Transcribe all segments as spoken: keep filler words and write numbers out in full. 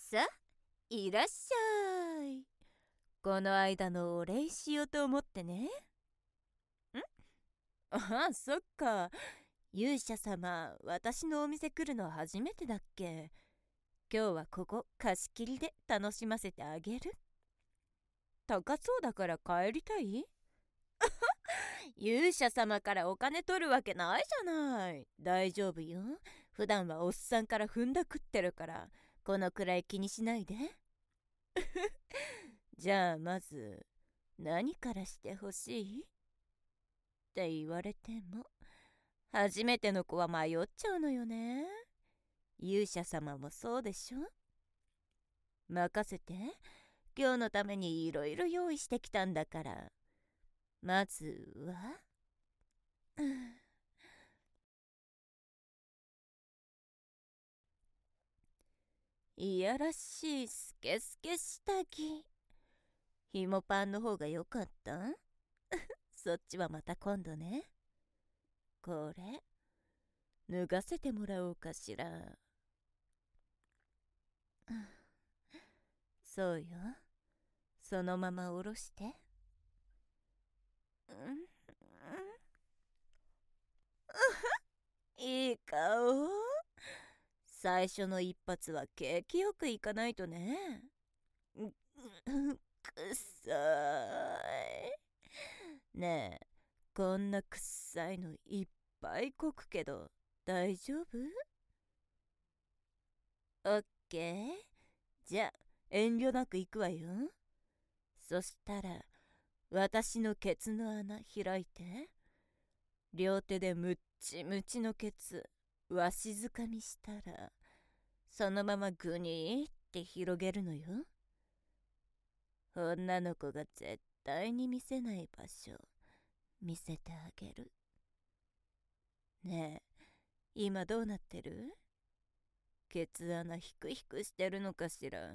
さあ、いらっしゃい。この間のお礼しようと思ってね。んああ、そっか。勇者様、私のお店来るの初めてだっけ？今日はここ貸し切りで楽しませてあげる。高そうだから帰りたい？勇者様からお金取るわけないじゃない。大丈夫よ。普段はおっさんから踏んだくってるから、このくらい気にしないで。じゃあまず、何からしてほしいって言われても、初めての子は迷っちゃうのよね。勇者様もそうでしょ？任せて。今日のためにいろいろ用意してきたんだから。まずは、いやらしいスケスケ下着。ひもパンの方が良かった？そっちはまた今度ね。これ、脱がせてもらおうかしら。そうよ。そのまま下ろして。いい顔。最初の一発は景気よくいかないとね。くっさい。ねえ、こんなくっさいのいっぱいこくけど大丈夫？オッケー。じゃあ遠慮なく行くわよ。そしたら私のケツの穴開いて。両手でむっちむちのケツわしづかみしたら、そのままグニーって広げるのよ。女の子が絶対に見せない場所見せてあげる。ねえ、今どうなってる？ケツ穴ヒクヒクしてるのかしら。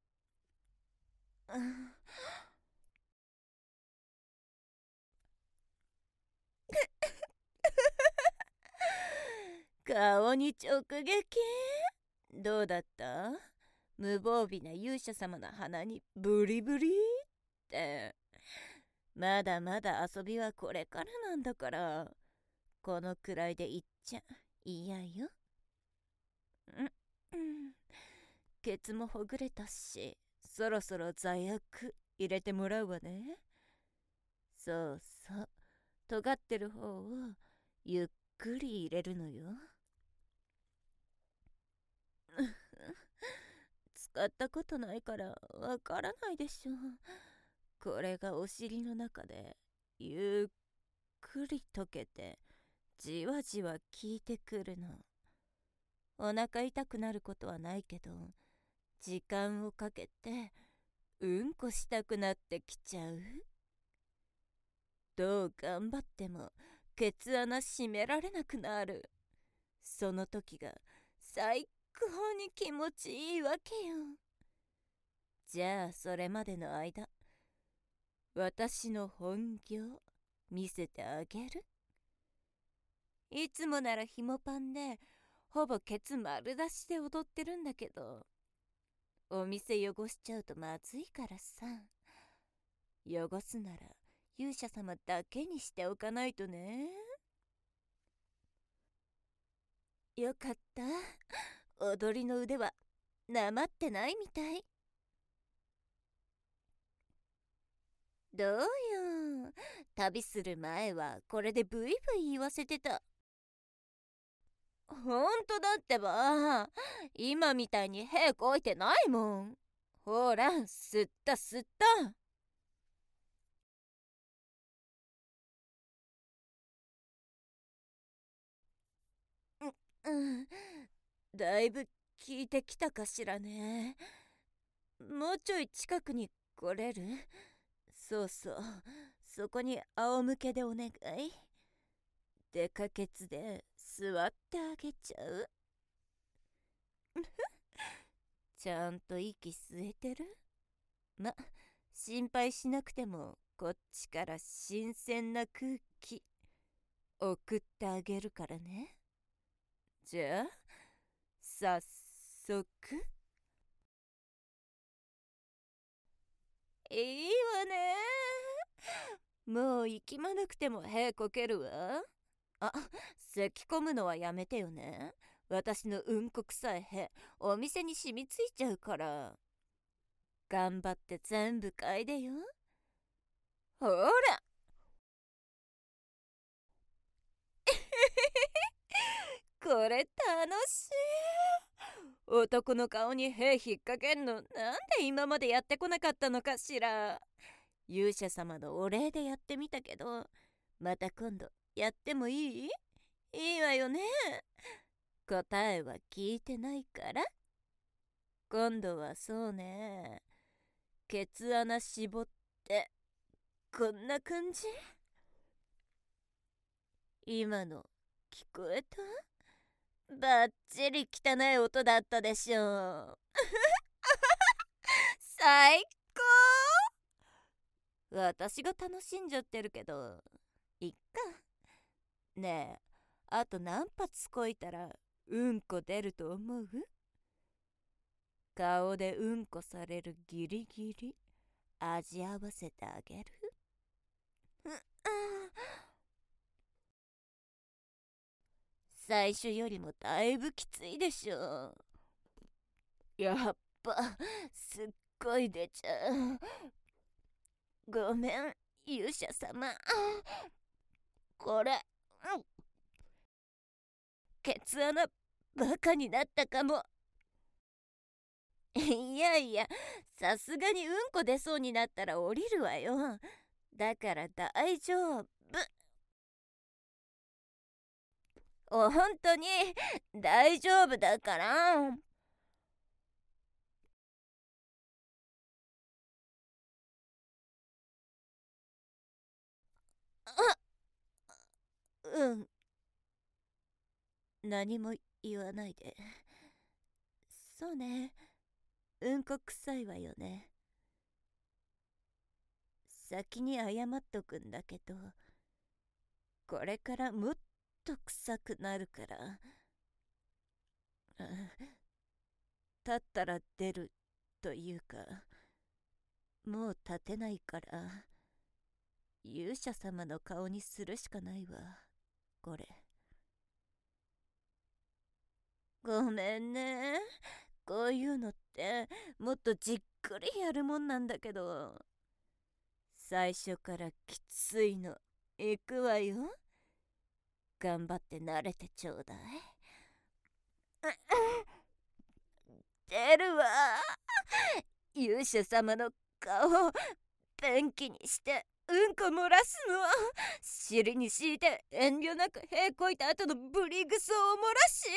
顔に直撃？どうだった？無防備な勇者様の鼻にブリブリって。まだまだ遊びはこれからなんだから、このくらいで言っちゃ嫌よ。うん、うん。ケツもほぐれたし、そろそろ罪悪入れてもらうわね。そうそう、尖ってる方をゆっくり入れるのよ。使ったことないからわからないでしょ。これがお尻の中でゆっくり溶けてじわじわ効いてくるの。お腹痛くなることはないけど、時間をかけてうんこしたくなってきちゃう。どう頑張ってもケツ穴閉められなくなる。その時が最高に気持ちいいわけよ。じゃあそれまでの間、私の本業見せてあげる。いつもならひもパンでほぼケツ丸出しで踊ってるんだけど、お店汚しちゃうとまずいからさ。汚すなら勇者様だけにしておかないとね。よかった。踊りの腕はなまってないみたい。どうよ。旅する前はこれでブイブイ言わせてた。ほんとだってば。今みたいに屁こいてないもん。ほら、吸った吸った。うん、だいぶ効いてきたかしらね。もうちょい近くに来れる？そうそう、そこに仰向けでお願い。でかけつで座ってあげちゃう。ちゃんと息吸えてる？ま、心配しなくてもこっちから新鮮な空気送ってあげるからね。じゃあ早速。 いいわね。もう息まなくてもへこけるわ。あ、咳込むのはやめてよね。私のうんこ臭いへお店に染みついちゃうから。頑張って全部嗅いでよ。ほらこれ楽しい。男の顔にへ引っ掛けんのなんで今までやってこなかったのかしら。勇者様のお礼でやってみたけど、また今度やってもいい？いいわよね。答えは聞いてないから。今度はそうね、ケツ穴絞ってこんな感じ。今の聞こえた？バッチリ汚い音だったでしょ。最高。私が楽しんじゃってるけどいっか。ねえ、あと何発こいたらうんこ出ると思う？顔でうんこされるギリギリ味合わせてあげる。ううん最初よりもだいぶきついでしょ。やっぱすっごい出ちゃう。ごめん勇者様。これ、うん、ケツ穴バカになったかも。いやいや、さすがにうんこ出そうになったら降りるわよ。だから大丈夫。お本当に大丈夫だから。あ、うん、何も言わないで。そうね、うんこ臭いわよね。先に謝っとくんだけど、これからもっと臭くなるから。うん立ったら出るというか、もう立てないから、勇者様の顔にするしかないわ、これ。ごめんね。こういうのってもっとじっくりやるもんなんだけど、最初からきついのいくわよ。頑張って慣れてちょうだい。出るわ。勇者様の顔便器にしてうんこ漏らすの。尻に敷いて遠慮なくへこいた後のブリグソを漏らし。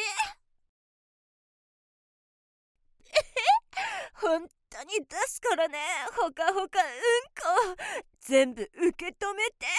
本当に出すからね。ほかほかうんこ全部受け止めて。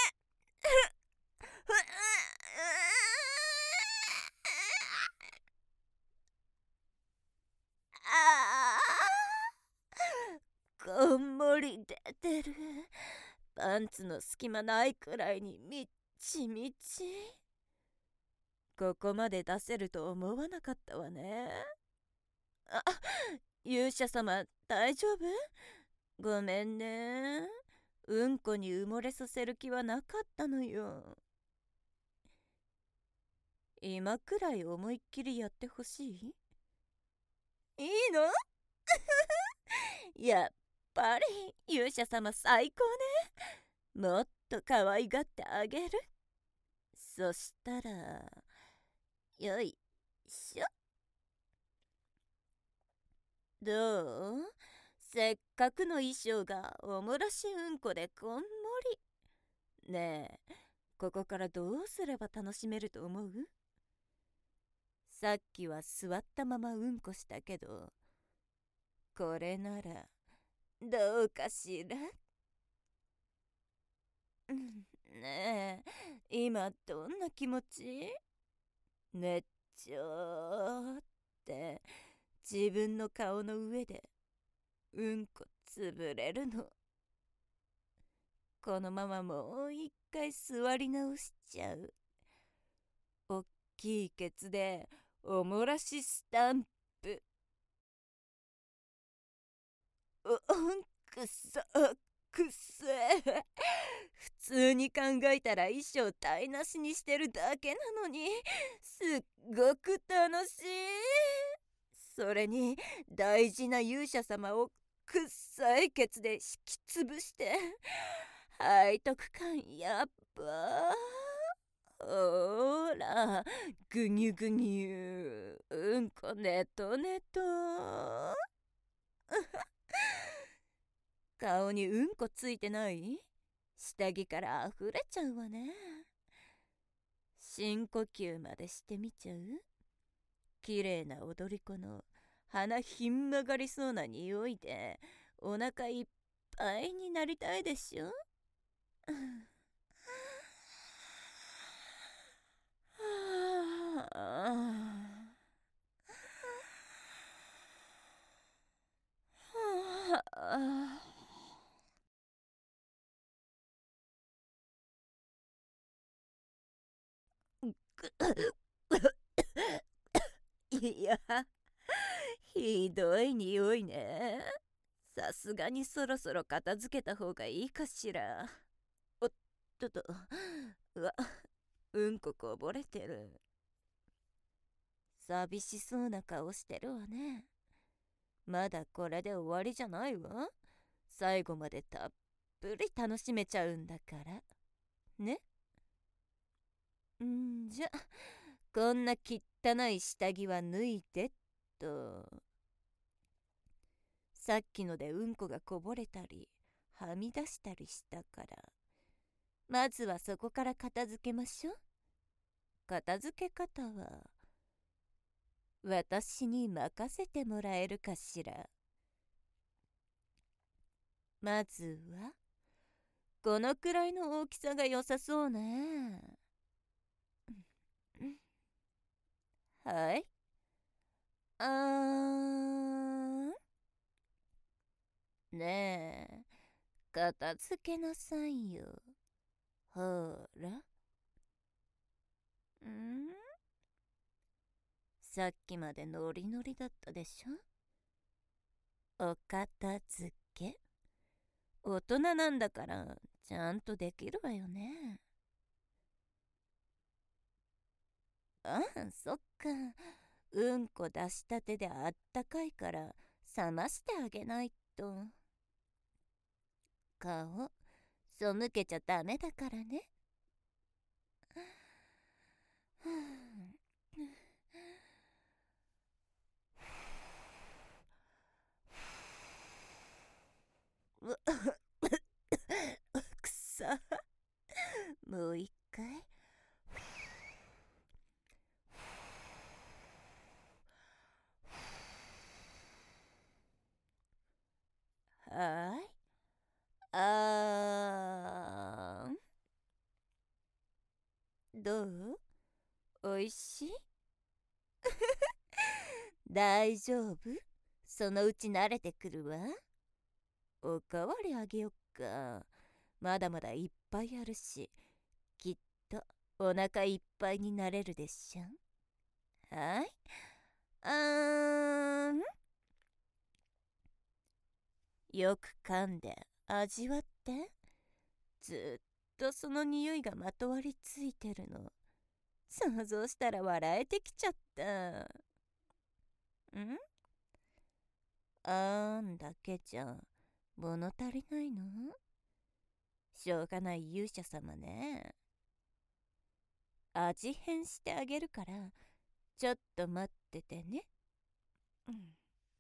ああ、こんもり出てる。パンツの隙間ないくらいにみっちみち。ここまで出せると思わなかったわね。あ、勇者様大丈夫？ごめんね。うんこに埋もれさせる気はなかったのよ。今くらい思いっきりやってほしい？いいの？やっぱり勇者様最高ね。もっと可愛がってあげる。そしたらよいしょ。どう？せっかくの衣装がおもらしうんこでこんもり。ねえ、ここからどうすれば楽しめると思う？さっきは座ったままうんこしたけど、これならどうかしら？うんねえ、今どんな気持ち？ねっちょーって自分の顔の上でうんこ潰れるの。このままもう一回座り直しちゃう。おっきいケツでおもらしスタンプ。おうんくそくっせえ。普通に考えたら衣装台無しにしてるだけなのに、すっごく楽しい。それに大事な勇者様をくっさいケツで引きつぶして背徳感やっば。ほら、ぐにゅぐにゅ、うんこねとねと。顔にうんこついてない？下着からあふれちゃうわね。深呼吸までしてみちゃう？綺麗な踊り子の鼻ひん曲がりそうな匂いでお腹いっぱいになりたいでしょ。はあはあいや、ひどい匂いね。さすがにそろそろ片付けた方がいいかしら。おっとと、うわ、うんここぼれてる。寂しそうな顔してるわね。まだこれで終わりじゃないわ。最後までたっぷり楽しめちゃうんだからね。んじゃ、こんな汚い下着は脱いでっと。さっきのでうんこがこぼれたりはみ出したりしたから、まずはそこから片付けましょう。片付け方は私に任せてもらえるかしら。まずはこのくらいの大きさが良さそうね。はい。あーん。ねえ、片付けなさいよ。ほら。んさっきまでノリノリだったでしょ。お片付け。大人なんだからちゃんとできるわよね。ああ、そっか。うんこ出したてであったかいから冷ましてあげないと。顔背けちゃダメだからね。うくさ。もう一回。はい。あーん。どう？おいしい？大丈夫？そのうち慣れてくるわ。おかわりあげよっか。まだまだいっぱいあるし、きっとお腹いっぱいになれるでしょ。はい。あーん。よく噛んで味わって。ずっとその匂いがまとわりついてるの。想像したら笑えてきちゃった。んあーんだけじゃ物足りないの？しょうがない勇者様ね。味変してあげるからちょっと待っててね。うん。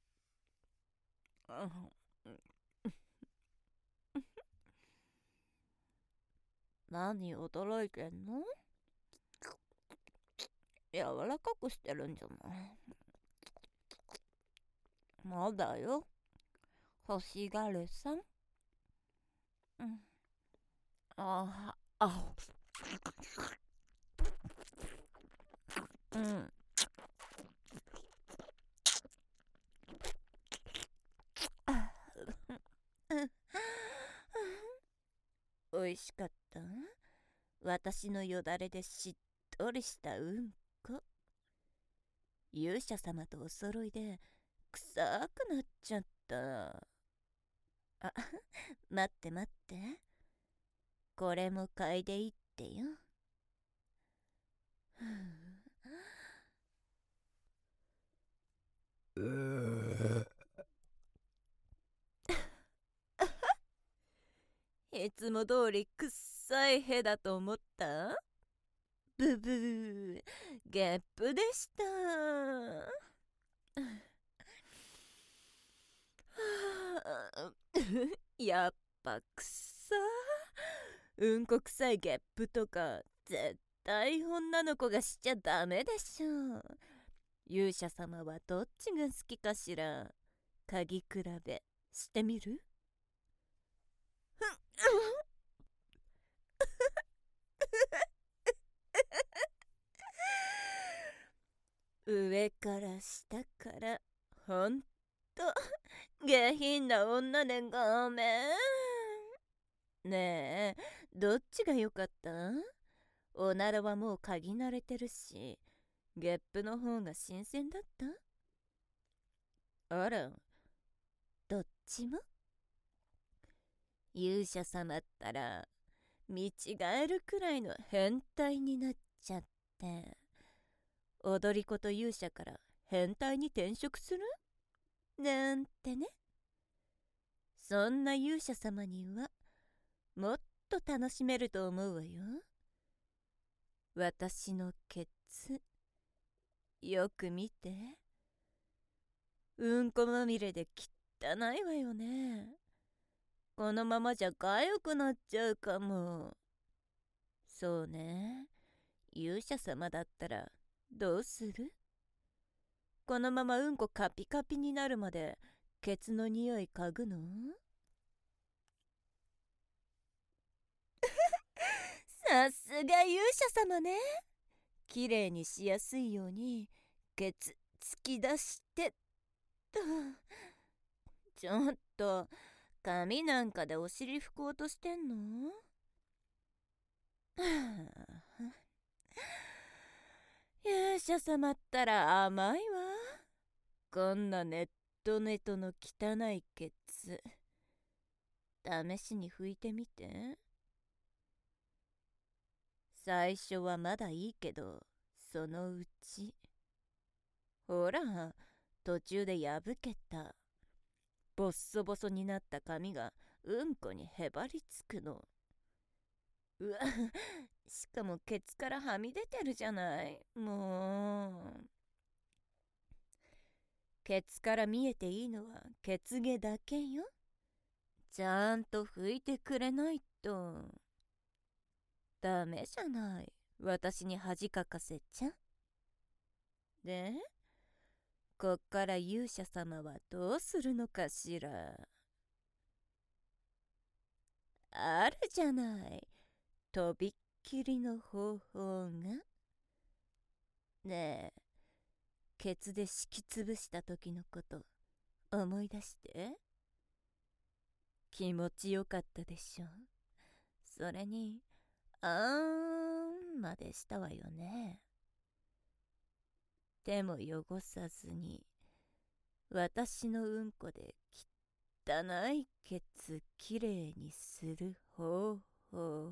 何驚いてんの？柔らかくしてるんじゃない？まだよ、欲しがるさん。うん。ああ、うん。おいしかった？私のよだれでしっとりしたうんこ。勇者様とお揃いで臭くなっちゃった。 あ、待って待って。これも嗅いでいってよ。うーいつも通りくっさいへだと思った？ブブー、ゲップでした。やっぱくっさ。うんこくさいゲップとか絶対女の子がしちゃダメでしょ。勇者様はどっちが好きかしら？嗅ぎ比べしてみる？上から下からほんと下品な女でごめん。ねえ、どっちが良かった？おならはもう嗅ぎ慣れてるし、ゲップの方が新鮮だった？あら、どっちも？勇者様ったら見違えるくらいの変態になっちゃって、踊り子と勇者から変態に転職するなんてね。そんな勇者様にはもっと楽しめると思うわよ。私のケツよく見て。うんこまみれで汚いわよね。このままじゃ痒くなっちゃうかも。そうね。勇者様だったらどうする？このままうんこカピカピになるまでケツの匂い嗅ぐの？さすが勇者様ね。きれいにしやすいようにケツ突き出してと。ちょっと髪なんかでお尻拭こうとしてんの？勇者様ったら甘いわ。こんなネットネトの汚いケツ試しに拭いてみて。最初はまだいいけど、そのうちほら、途中で破けたボッソボソになった髪がうんこにへばりつくの。うわ、しかもケツからはみ出てるじゃない。もうケツから見えていいのはケツ毛だけよ。ちゃんと拭いてくれないとダメじゃない。私に恥かかせちゃ。で、こっから勇者様はどうするのかしら？あるじゃない。とびっきりの方法が。ねえ、ケツで敷きつぶした時のこと思い出して。気持ちよかったでしょ？それにあーんまでしたわよね。手も汚さずに私のうんこで汚いケツきれいにする方法。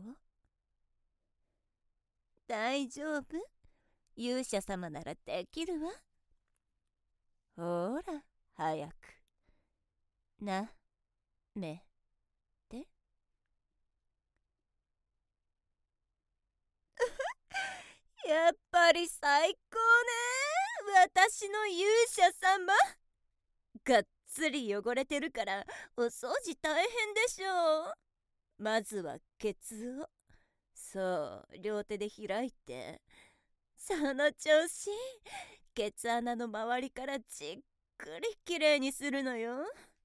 大丈夫？勇者様ならできるわ。ほら、早くなめて。やっぱり最高ね、私の勇者様。がっつり汚れてるからお掃除大変でしょう。まずはケツをそう両手で開いて、その調子ケツ穴の周りからじっくりきれいにするのよ。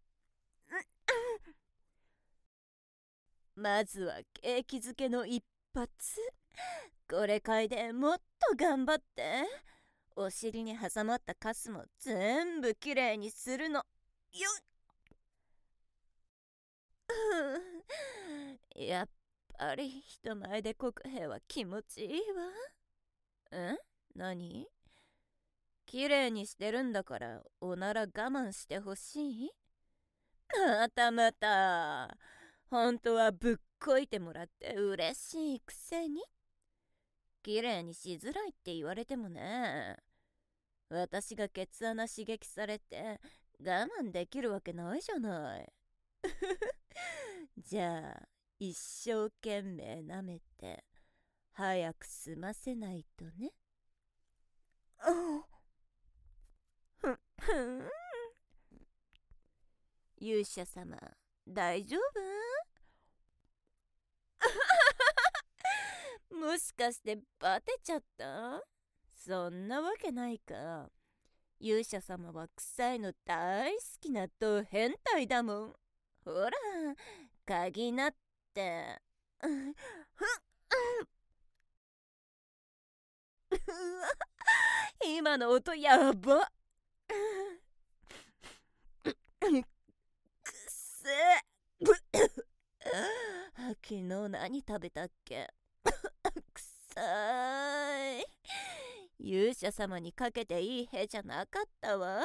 まずは景気づけの一発。これ嗅いでもっと頑張って。お尻に挟まったカスも全部きれいにするのよっ。やっぱり人前で国兵は気持ちいいわ。ん？何？きれいにしてるんだからおなら我慢してほしい？ またまた。本当はぶっこいてもらって嬉しいくせに。綺麗にしづらいって言われてもね。私がケツ穴刺激されて我慢できるわけないじゃない。じゃあ、一生懸命舐めて早く済ませないとね。ふんふん。勇者様、大丈夫？もしかしてバテちゃった？そんなわけないか。勇者様は臭いの大好きなド変態だもん。ほら、鍵なって。うわ、今の音やば。くせえ。昨日何食べたっけ？くさい。勇者様にかけていい屁じゃなかったわ。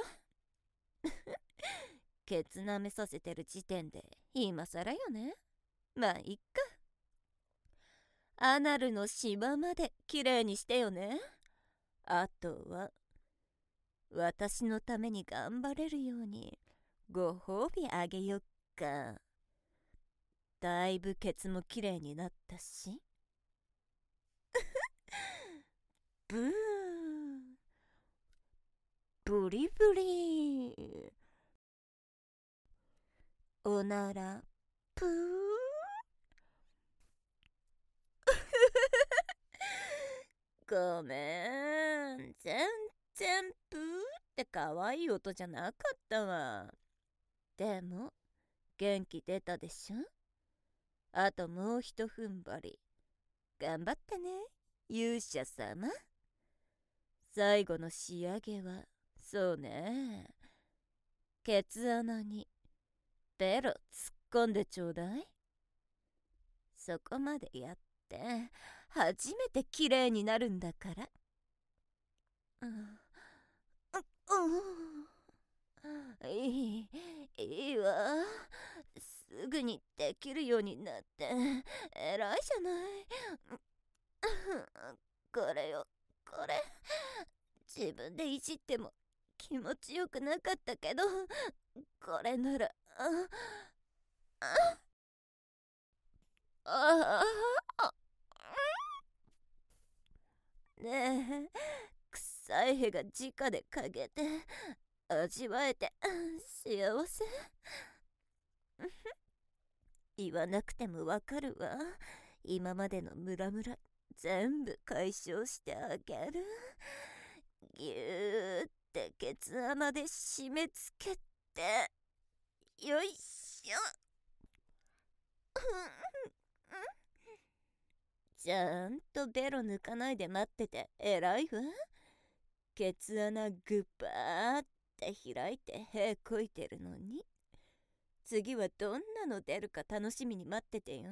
ケツ舐めさせてる時点で今更よね。まあいっか。アナルの島まできれいにしてよね。あとは私のために頑張れるようにご褒美あげよっか。だいぶケツもきれいになったし。ブー、ブリブリ。おならプー。ごめん、全然プーって可愛い音じゃなかったわ。でも元気出たでしょ。あともうひと踏ん張り頑張ってね、勇者様。最後の仕上げはそうね、ケツ穴にベロ突っ込んでちょうだい。そこまでやって初めて綺麗になるんだから。うん、うん、いい、いいわ。すぐにできるようになって偉いじゃない。これよ、これ。自分でいじっても気持ちよくなかったけど、これなら、ああああ、ねえ、臭い屁が直でかけて味わえて幸せ。言わなくてもわかるわ。今までのムラムラ全部解消してあげる。ぎゅーってケツ穴で締め付けて、よいしょ。ちゃんとベロ抜かないで待ってて偉いわ。ケツ穴グバーって開いて屁こいてるのに、次はどんなの出るか楽しみに待っててよ。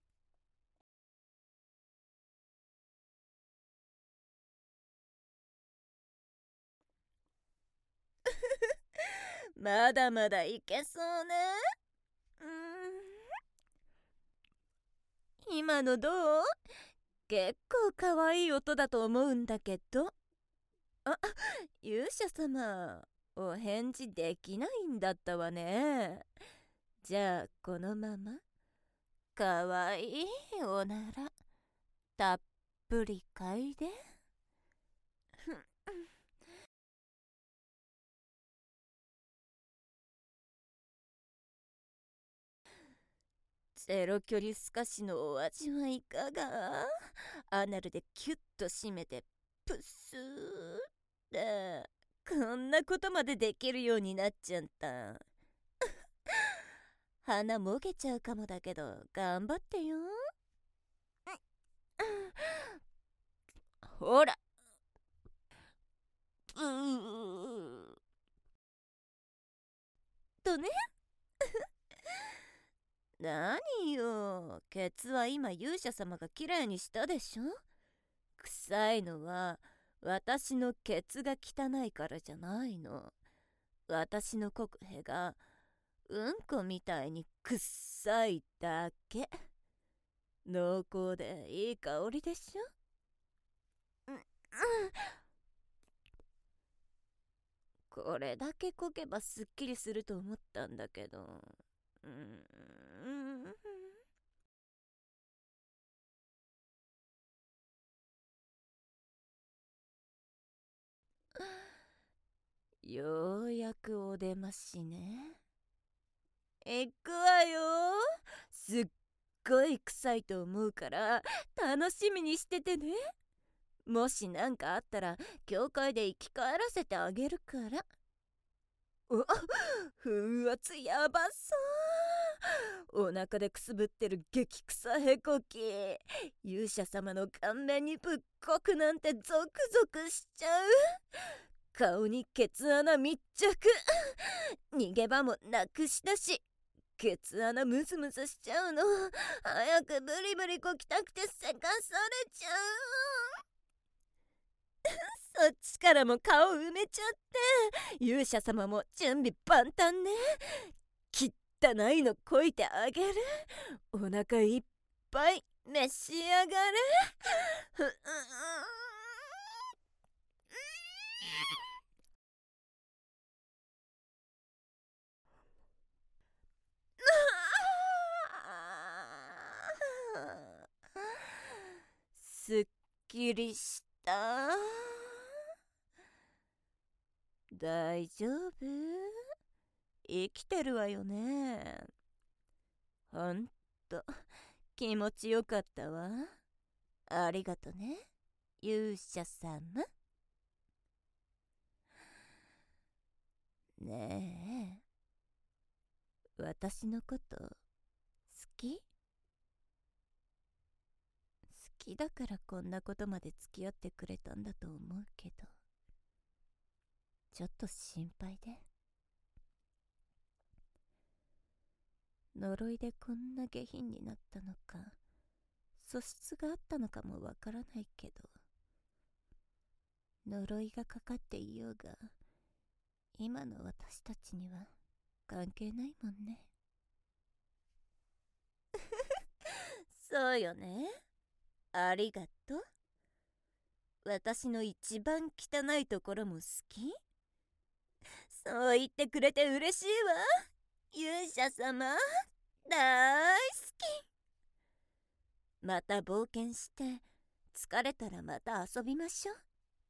まだまだいけそうね。うーん、今のどう？結構かわいい音だと思うんだけど。あ、勇者様、お返事できないんだったわね。じゃあこのままかわいいおならたっぷり嗅いで。ゼロ距離スカシのお味はいかが？アナルでキュッと締めてプッスーって、こんなことまでできるようになっちゃった。鼻もげちゃうかもだけど頑張ってよ。ほら、うーとね。何よ、ケツは今勇者様がきれいにしたでしょ。臭いのは私のケツが汚いからじゃないの。私の国兵がうんこみたいにくっさいだけ。濃厚でいい香りでしょ。うん、うん、これだけこけばすっきりすると思ったんだけど。うん、うん、ようやくお出ましね。行くわよ。すっごい臭いと思うから楽しみにしててね。もし何かあったら教会で生き返らせてあげるから。うわ、風圧やばそう。お腹でくすぶってる激臭へこき、勇者様の顔面にぶっこくなんてゾクゾクしちゃう。顔にケツ穴密着。逃げ場もなくしたし、ケツ穴ムズムズしちゃうの。早くブリブリこきたくてせかされちゃう。そっちからも顔埋めちゃって、勇者様も準備万端ね。汚いのこいてあげる。お腹いっぱい召し上がれ。ふううすっきりした。大丈夫？生きてるわよね。ほんと気持ちよかったわ。ありがとね、勇者様。ねえ、私のこと好き？好きだからこんなことまで付き合ってくれたんだと思うけど、ちょっと心配で。呪いでこんな下品になったのか、素質があったのかもわからないけど、呪いがかかっていようが今の私たちには関係ないもんね。そうよね。ありがとう。私の一番汚いところも好き？そう言ってくれて嬉しいわ、勇者様。大好き。また冒険して疲れたらまた遊びましょう。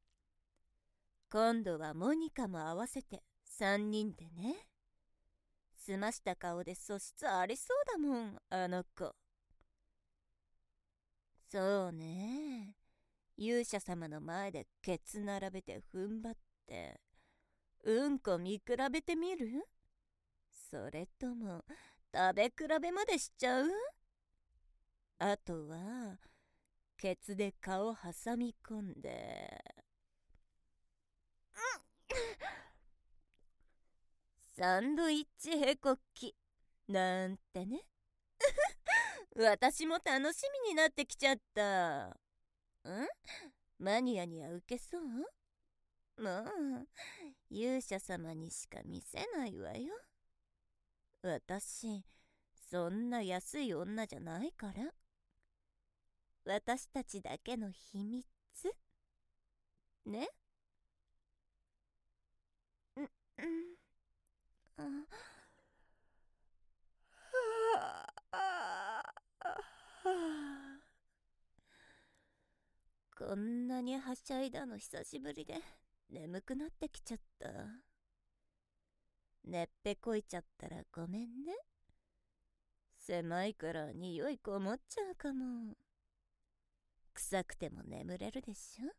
今度はモニカも合わせてさんにんでね。澄ました顔で素質ありそうだもん、あの子。そうね。勇者様の前でケツ並べて踏ん張ってうんこ見比べてみる？それとも食べ比べまでしちゃう？あとはケツで顔挟み込んで、サンドイッチへこきなんてね。私も楽しみになってきちゃった。ん？マニアにはウケそう？もう勇者様にしか見せないわよ。私そんな安い女じゃないから。私たちだけの秘密ね。うん、うん、あこんなにはしゃいだの久しぶりで眠くなってきちゃった。ねっぺこいちゃったらごめんね。狭いから匂いこもっちゃうかも。臭くても眠れるでしょ。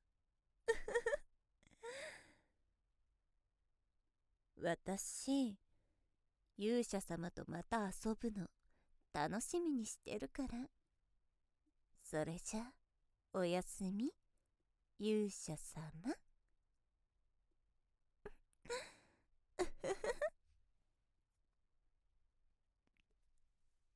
私勇者様とまた遊ぶの楽しみにしてるから。それじゃおやすみ、勇者様。